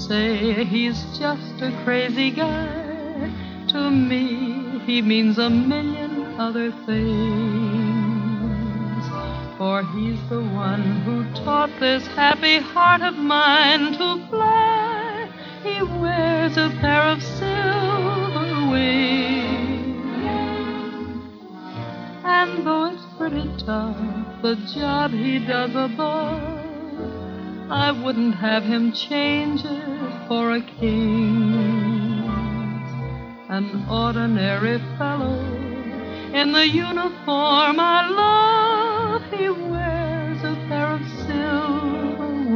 say he's just a crazy guy. To me, he means a million other things. For he's the one who taught this happy heart of mine to fly. He wears a pair of silver wings. And though it's pretty tough, the job he does above, I wouldn't have him change it for a king's. An ordinary fellow in the uniform I love, he wears a pair of silver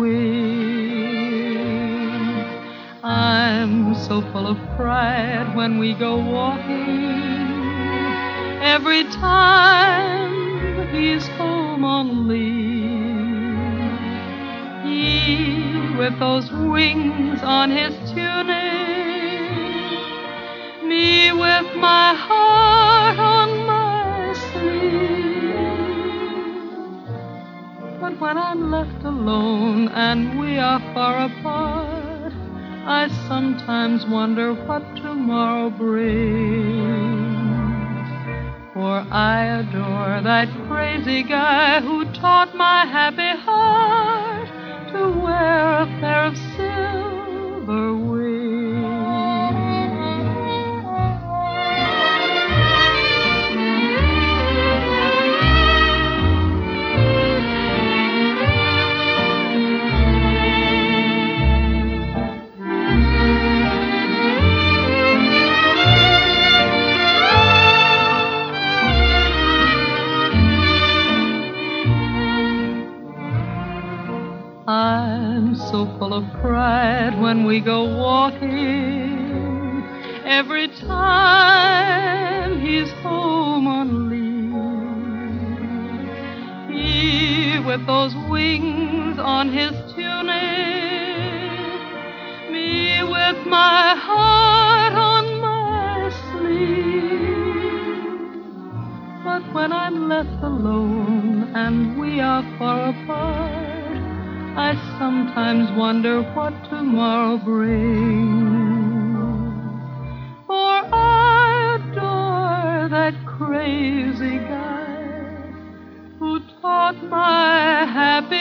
wings. I'm so full of pride when we go walking. Every time he's home on leave, he with those wings on his tunic, me with my heart on my sleeve. But when I'm left alone and we are far apart, I sometimes wonder what tomorrow brings. For I adore that crazy guy who taught my happy heart to wear a pair of silver wings. I'm so full of pride when we go walking. Every time he's home on leave, he with those wings on his tunic, me with my heart on my sleeve. But when I'm left alone and we are far apart, I sometimes wonder what tomorrow brings. For I adore that crazy guy who taught my happy